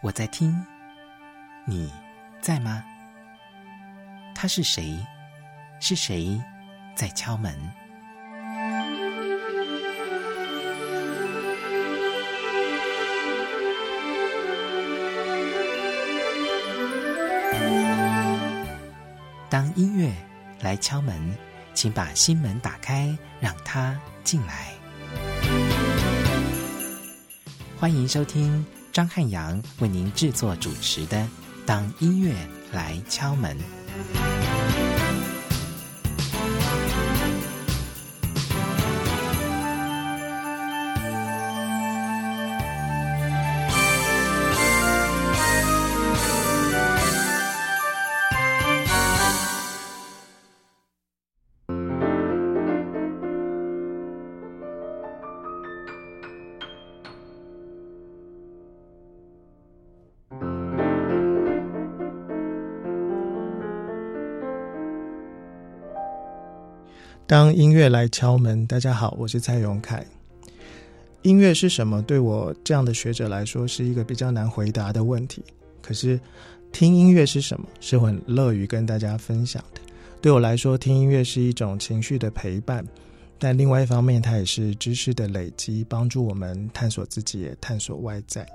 我在听，你在吗？他是谁？是谁在敲门？当音乐来敲门，请把心门打开，让它进来。欢迎收听张汉阳为您制作主持的《当音乐来敲门》。 当音乐来敲门，大家好，我是蔡永凯。音乐是什么？对我这样的学者来说是一个比较难回答的问题。可是听音乐是什么？是我很乐于跟大家分享的。对我来说，听音乐是一种情绪的陪伴，但另外一方面它也是知识的累积，帮助我们探索自己，也探索外在。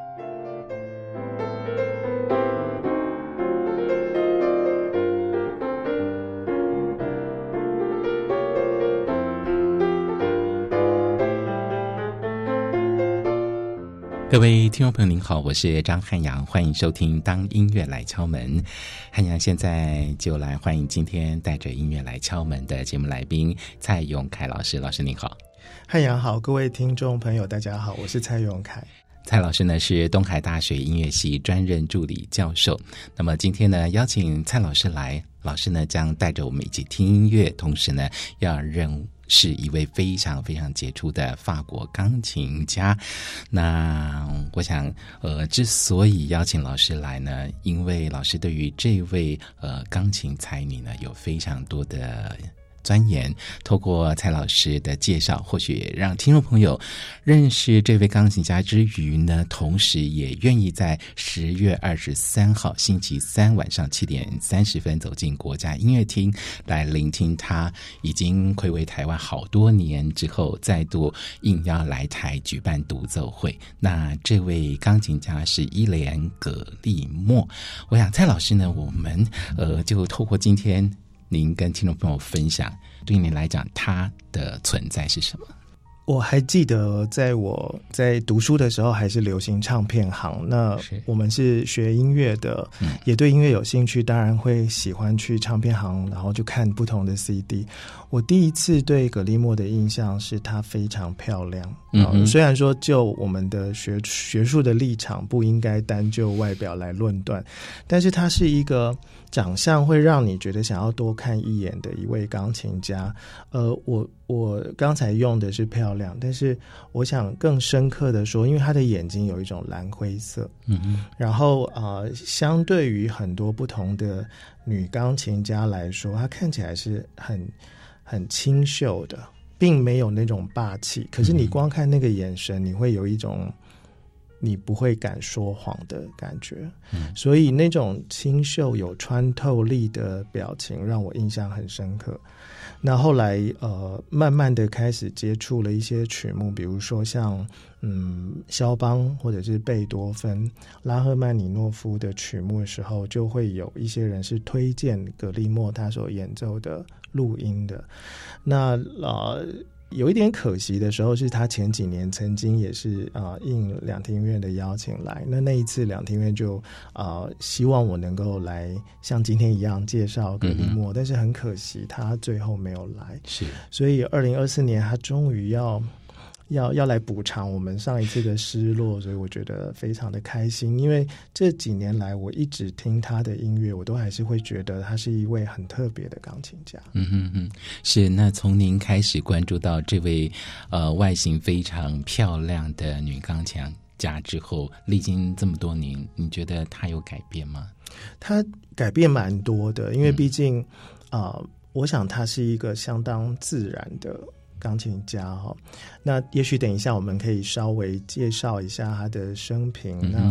各位听众朋友您好，我是张汉阳，欢迎收听当音乐来敲门。汉阳现在就来欢迎今天带着音乐来敲门的节目来宾蔡永凯老师。老师您好。 汉阳好，各位听众朋友大家好，我是蔡永凯。 蔡老师呢是东海大学音乐系专任助理教授。那么今天呢邀请蔡老师来，老师呢将带着我们一起听音乐，同时呢要是一位非常非常杰出的法国钢琴家。那我想之所以邀请老师来呢，因为老师对于这位钢琴才女呢有非常多的钻研，透过蔡老师的介绍，或许也让听众朋友认识这位钢琴家之余呢，同时也愿意在10月23号星期三晚上7点30分走进国家音乐厅，来聆听他已经睽违台湾好多年之后再度应邀来台举办独奏会。那这位钢琴家是伊莲·葛利莫。我想蔡老师呢，我们就透过今天您跟听众朋友分享，对您来讲他的存在是什么？ 我还记得在我在读书的时候还是流行唱片行，那我们是学音乐的，也对音乐有兴趣，当然会喜欢去唱片行，然后就看不同的 CD。 我第一次对葛利莫的印象是她非常漂亮，虽然说就我们的学术的立场不应该单就外表来论断，但是她是一个长相会让你觉得想要多看一眼的一位钢琴家。我刚才用的是漂亮，但是我想更深刻的说，因为她的眼睛有一种蓝灰色，然后相对于很多不同的女钢琴家来说，她看起来是很清秀的，并没有那种霸气，可是你光看那个眼神，你会有一种你不会敢说谎的感觉，所以那种清秀有穿透力的表情让我印象很深刻。那后来慢慢的开始接触了一些曲目，比如说像肖邦或者是贝多芬、拉赫曼尼诺夫的曲目的时候，就会有一些人是推荐葛利莫他所演奏的录音的。那有一点可惜的时候是他前几年曾经也是应两厅院的邀请来，那一次两厅院就希望我能够来像今天一样介绍葛利莫，但是很可惜他最后没有来，是，所以2024年他终于要来补偿我们上一次的失落，所以我觉得非常的开心。因为这几年来我一直听他的音乐，我都还是会觉得他是一位很特别的钢琴家。 是。那从您开始关注到这位外形非常漂亮的女钢琴家之后，历经这么多年，你觉得她有改变吗？ 她改变蛮多的，因为毕竟我想她是一个相当自然的钢琴家哈。那也许等一下我们可以稍微介绍一下他的生平。那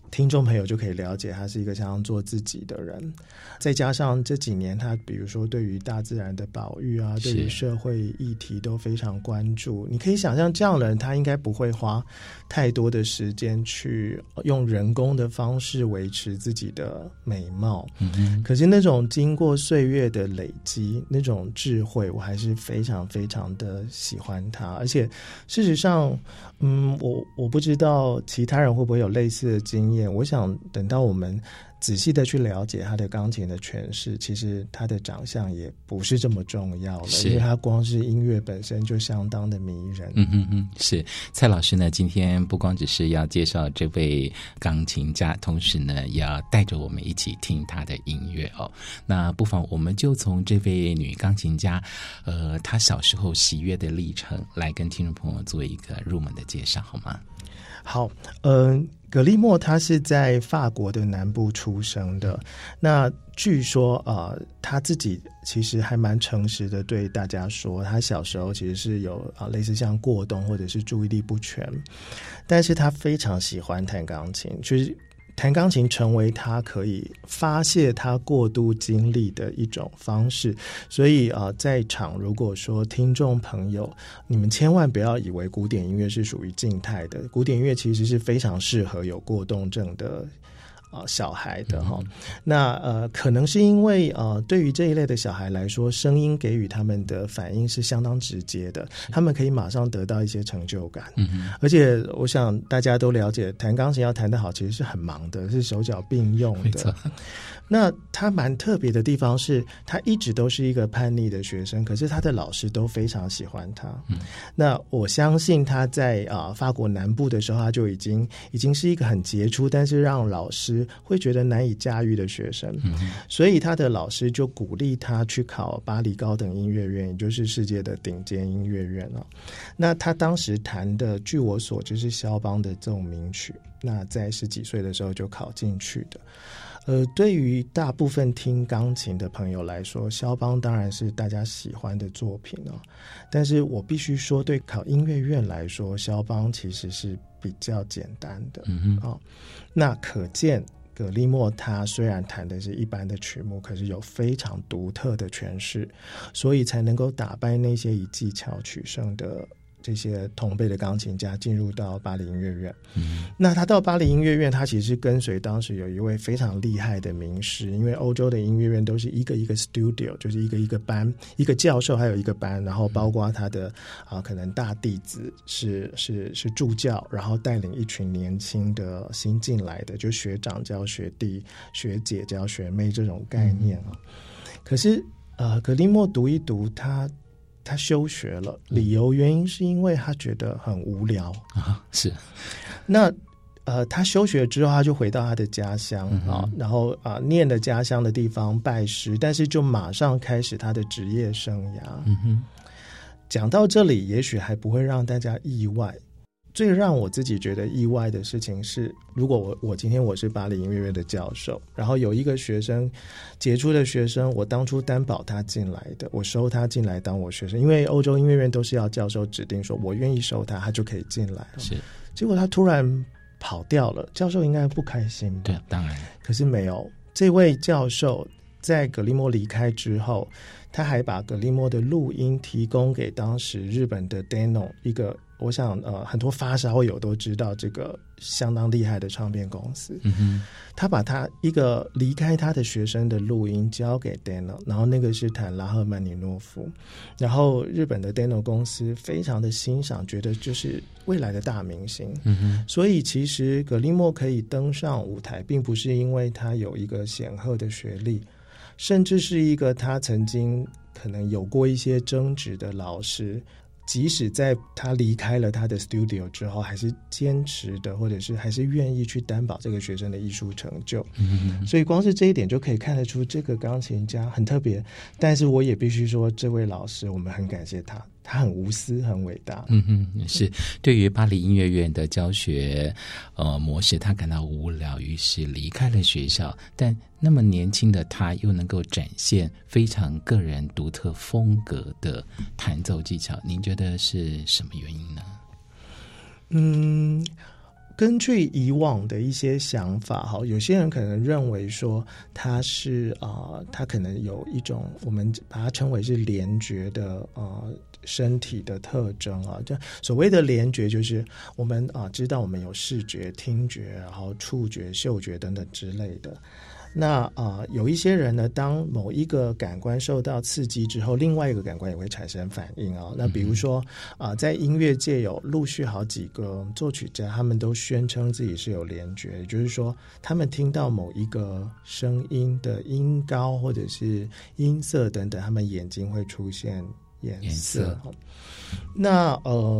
听众朋友就可以了解他是一个想要做自己的人，再加上这几年他比如说对于大自然的保育啊，对于社会议题都非常关注，你可以想象这样的人他应该不会花太多的时间去用人工的方式维持自己的美貌，可是那种经过岁月的累积，那种智慧我还是非常非常的喜欢他。而且事实上我不知道其他人会不会有类似的经验，我想等到我们仔细的去了解他的钢琴的诠释，其实他的长相也不是这么重要了，因为他光是音乐本身就相当的迷人。 是蔡老师呢，今天不光只是要介绍这位钢琴家，同时呢也要带着我们一起听他的音乐哦。那不妨我们就从这位女钢琴家她小时候喜悦的历程来跟听众朋友做一个入门的介绍好吗？ 好，葛利莫他是在法国的南部出生的。那据说他自己其实还蛮诚实的对大家说，他小时候其实是有类似像过动或者是注意力不全，但是他非常喜欢弹钢琴，就是弹钢琴成为他可以发泄他过度经历的一种方式。所以在场如果说听众朋友，你们千万不要以为古典音乐是属于静态的，古典音乐其实是非常适合有过动症的小孩的哈。那可能是因为对于这一类的小孩来说，声音给予他们的反应是相当直接的，他们可以马上得到一些成就感。而且我想大家都了解，弹钢琴要弹得好其实是很忙的，是手脚并用的。那他蛮特别的地方是，他一直都是一个叛逆的学生，可是他的老师都非常喜欢他。那我相信他在法国南部的时候，他就已经是一个很杰出，但是让老师会觉得难以驾驭的学生。所以他的老师就鼓励他去考巴黎高等音乐院，也就是世界的顶尖音乐院那他当时弹的，据我所知是肖邦的奏鸣曲，那在10几岁的时候就考进去的。对于大部分听钢琴的朋友来说，肖邦当然是大家喜欢的作品但是我必须说，对考音乐院来说，肖邦其实是比较简单的那可见葛利莫他虽然弹的是一般的曲目，可是有非常独特的诠释，所以才能够打败那些以技巧取胜的这些同辈的钢琴家，进入到巴黎音乐院。那他到巴黎音乐院，他其实跟随当时有一位非常厉害的名师，因为欧洲的音乐院都是一个一个 studio， 就是一个一个班，一个教授还有一个班，然后包括他的可能大弟子是助教，然后带领一群年轻的新进来的，就学长教学弟，学姐教学妹这种概念可是葛利莫读一读，他休学了，理由原因是因为他觉得很无聊是。 那他休学之后，他就回到他的家乡然后念了家乡的地方拜师，但是就马上开始他的职业生涯。讲到这里，也许还不会让大家意外。最让我自己觉得意外的事情是，如果我今天我是巴黎音乐院的教授，然后有一个学生，杰出的学生，我当初担保他进来的，我收他进来当我学生，因为欧洲音乐院都是要教授指定说我愿意收他，他就可以进来是。 结果他突然跑掉了，教授应该不开心吧？ 对，当然。可是没有，这位教授在葛利莫离开之后，他还把葛利莫的录音提供给当时日本的 Denon， 一个我想很多发烧友都知道这个相当厉害的唱片公司。他把他一个离开他的学生的录音交给 Denon， 然后那个是弹拉赫曼尼诺夫，然后日本的 Denon 公司非常的欣赏，觉得就是未来的大明星。所以其实葛利莫可以登上舞台，并不是因为他有一个显赫的学历，甚至是一个他曾经可能有过一些争执的老师，即使在他离开了他的 studio 之后，还是坚持的，或者是还是愿意去担保这个学生的艺术成就。所以光是这一点就可以看得出这个钢琴家很特别。但是我也必须说，这位老师我们很感谢他，他很无私，很伟大。 是。对于巴黎音乐院的教学模式，他感到无聊，于是离开了学校。但那么年轻的他又能够展现非常个人独特风格的弹奏技巧，您觉得是什么原因呢？ 根据以往的一些想法，有些人可能认为说他是他可能有一种我们把它称为是联觉的身体的特征啊。就所谓的联觉，就是我们知道我们有视觉、听觉，然后触觉、嗅觉等等之类的。那有一些人呢，当某一个感官受到刺激之后，另外一个感官也会产生反应啊。那比如说在音乐界有陆续好几个作曲家，他们都宣称自己是有联觉，也就是说，他们听到某一个声音的音高或者是音色等等，他们眼睛会出现颜色。那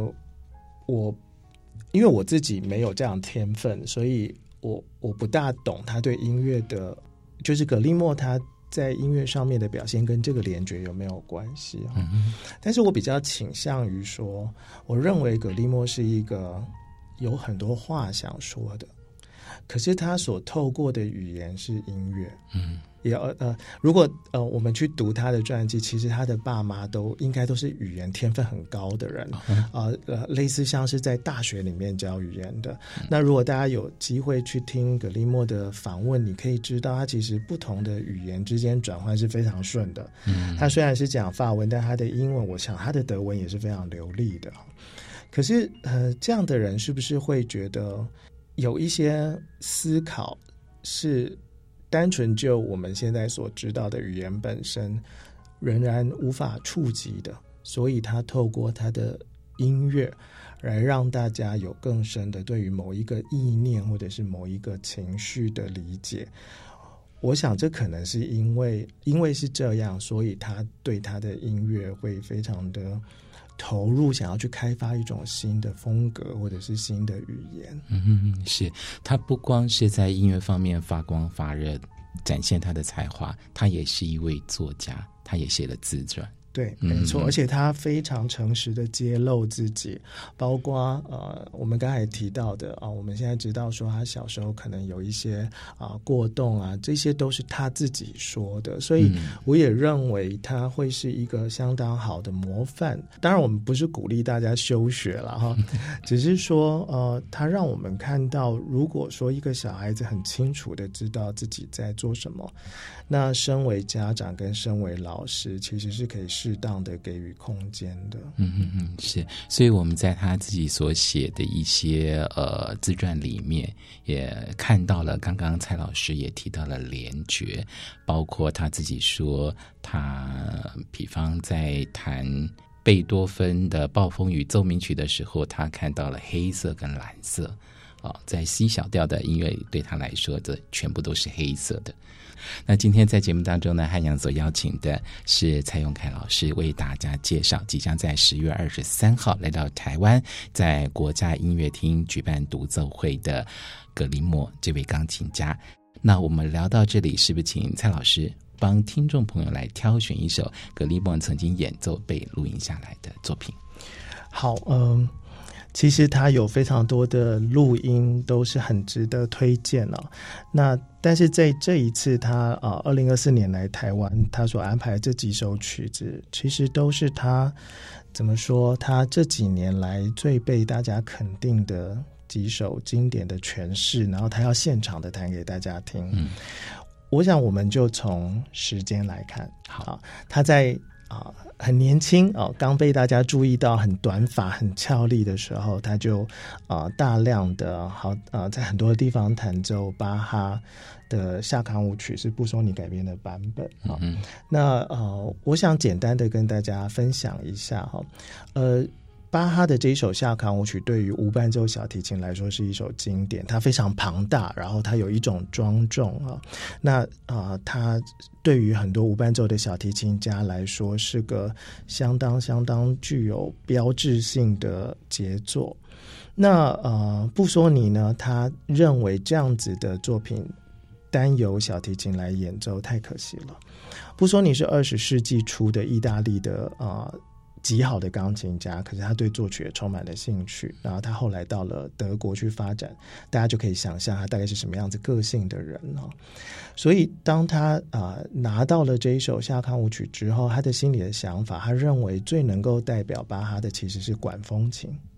因为我自己没有这样天分，所以我不大懂他对音乐的，就是葛利莫他在音乐上面的表现跟这个联觉有没有关系但是我比较倾向于说，我认为葛利莫是一个有很多话想说的，可是他所透过的语言是音乐。如果我们去读他的传记，其实他的爸妈应该都是语言天分很高的人，类似像是在大学里面教语言的。那如果大家有机会去听葛利莫的访问，你可以知道他其实不同的语言之间转换是非常顺的。他虽然是讲法文，但他的英文，我想他的德文也是非常流利的。可是这样的人是不是会觉得有一些思考是单纯就我们现在所知道的语言本身仍然无法触及的，所以他透过他的音乐来让大家有更深的对于某一个意念或者是某一个情绪的理解。我想这可能是因为是这样，所以他对他的音乐会非常的投入，想要去开发一种新的风格或者是新的语言。 是，他不光是在音乐方面发光发热，展现他的才华，他也是一位作家，他也写了自传。 对，没错，而且他非常诚实的揭露自己，包括我们刚才提到的我们现在知道说他小时候可能有一些过动这些都是他自己说的，所以我也认为他会是一个相当好的模范。当然我们不是鼓励大家休学了哈，只是说他让我们看到，如果说一个小孩子很清楚的知道自己在做什么，那身为家长跟身为老师其实是可以适当的给予空间的。 是，所以我们在他自己所写的一些自传里面也看到了，刚刚蔡老师也提到了联觉，包括他自己说他比方在弹贝多芬的暴风雨奏鸣曲的时候，他看到了黑色跟蓝色在 C 小调的音乐里对他来说这全部都是黑色的。那今天在节目当中呢，汉阳所邀请的是蔡永凯老师，为大家介绍即将在10月23号来到台湾，在国家音乐厅举办独奏会的葛利莫这位钢琴家。那我们聊到这里，是不是请蔡老师帮听众朋友来挑选一首葛利莫曾经演奏被录音下来的作品？ 好，其实他有非常多的录音都是很值得推荐但是在这一次他2024年来台湾，他所安排的这几首曲子其实都是他怎么说，他这几年来最被大家肯定的几首经典的诠释，然后他要现场的弹给大家听。我想我们就从时间来看。好，他在很年轻刚被大家注意到很短发很俏丽的时候，他就大量的在很多地方弹奏巴哈的夏康舞曲，是布索尼改编的版本。那我想简单的跟大家分享一下巴哈的这一首夏康舞曲对于无伴奏小提琴来说是一首经典，它非常庞大，然后它有一种庄重那它对于很多无伴奏的小提琴家来说是个相当具有标志性的杰作。那布索尼呢，他认为这样子的作品单由小提琴来演奏太可惜了。布索尼是20世纪初的意大利的极好的钢琴家，可是他对作曲也充满了兴趣，然后他后来到了德国去发展，大家就可以想象他大概是什么样子个性的人所以当他拿到了这一首夏康舞曲之后，他的心里的想法，他认为最能够代表巴哈的其实是管风琴。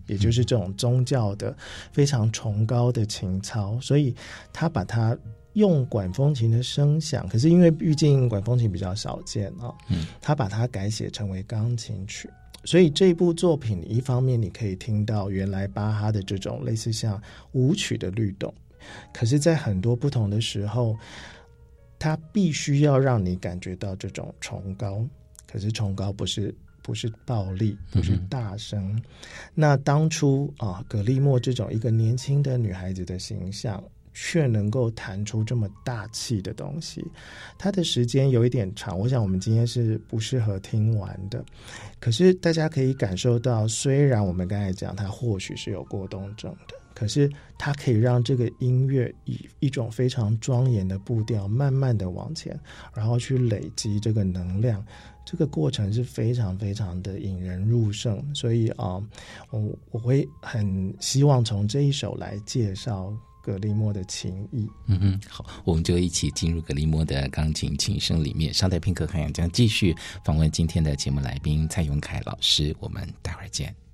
也就是这种宗教的非常崇高的情操，所以他把它用管风琴的声响，可是因为毕竟管风琴比较少见他把它改写成为钢琴曲。所以这部作品一方面你可以听到原来巴哈的这种类似像舞曲的律动，可是在很多不同的时候它必须要让你感觉到这种崇高，可是崇高不是暴力，不是大声。那当初葛利莫这种一个年轻的女孩子的形象却能够弹出这么大气的东西，它的时间有一点长，我想我们今天是不适合听完的，可是大家可以感受到，虽然我们刚才讲它或许是有过动症的，可是它可以让这个音乐以一种非常庄严的步调慢慢的往前，然后去累积这个能量，这个过程是非常非常的引人入胜。所以我会很希望从这一首来介绍葛利莫的情谊。 好，我们就一起进入葛利莫的钢琴琴声里面。稍待片刻，汉阳将继续访问今天的节目来宾蔡永凯老师，我们待会儿见。